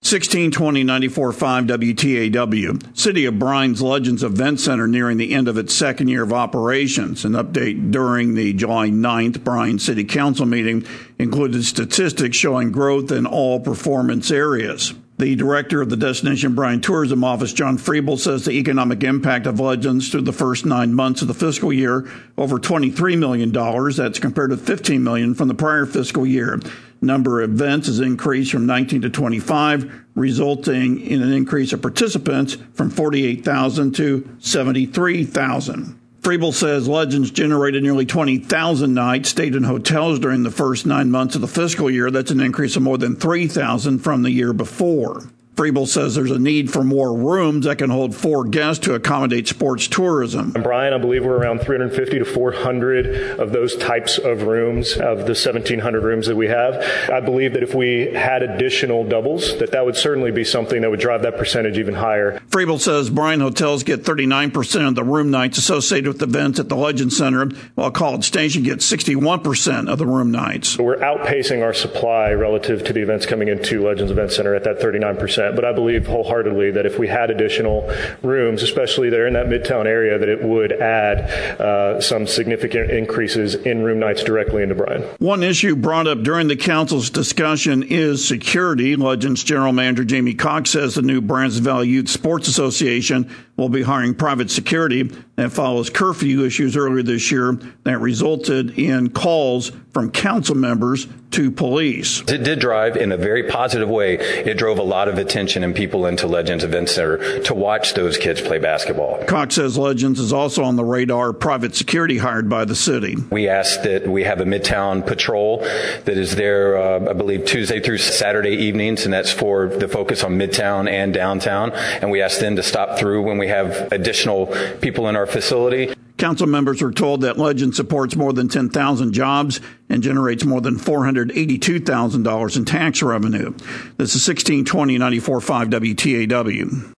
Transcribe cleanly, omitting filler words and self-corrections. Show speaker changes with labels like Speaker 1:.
Speaker 1: 1620-94.5 WTAW. City of Bryan's Legends Event Center nearing the end of its second year of operations. An update during the July 9th Bryan City Council meeting included statistics showing growth in all performance areas. The director of the Destination Bryan Tourism Office, John Friebel, says the economic impact of Legends through the first 9 months of the fiscal year, over $23 million. That's compared to $15 million from the prior fiscal year. Number of events has increased from 19 to 25, resulting in an increase of participants from 48,000 to 73,000. Friebel says Legends generated nearly 20,000 nights stayed in hotels during the first 9 months of the fiscal year. That's an increase of more than 3,000 from the year before. Friebel says there's a need for more rooms that can hold 4 guests to accommodate sports tourism.
Speaker 2: In Bryan, I believe we're around 350 to 400 of those types of rooms, of the 1,700 rooms that we have. I believe that if we had additional doubles, that would certainly be something that would drive that percentage even higher.
Speaker 1: Friebel says Bryan hotels get 39% of the room nights associated with events at the Legends Center, while College Station gets 61% of the room nights.
Speaker 2: So we're outpacing our supply relative to the events coming into Legends Event Center at that 39%. But I believe wholeheartedly that if we had additional rooms, especially there in that Midtown area, that it would add some significant increases in room nights directly into Bryan.
Speaker 1: One issue brought up during the council's discussion is security. Legends General Manager Jamie Cox says the new Brazos Valley Youth Sports Association will be hiring private security. That follows curfew issues earlier this year that resulted in calls from council members to police.
Speaker 3: It did drive in a very positive way. It drove a lot of attention and people into Legends Event Center to watch those kids play basketball.
Speaker 1: Cox says Legends is also on the radar of private security hired by the city.
Speaker 3: We asked that we have a Midtown patrol that is there, I believe, Tuesday through Saturday evenings, and that's for the focus on Midtown and downtown. And we asked them to stop through when we have additional people in our facility.
Speaker 1: Council members are told that Legends supports more than 10,000 jobs and generates more than $482,000 in tax revenue. This is 1620-94.5 WTAW.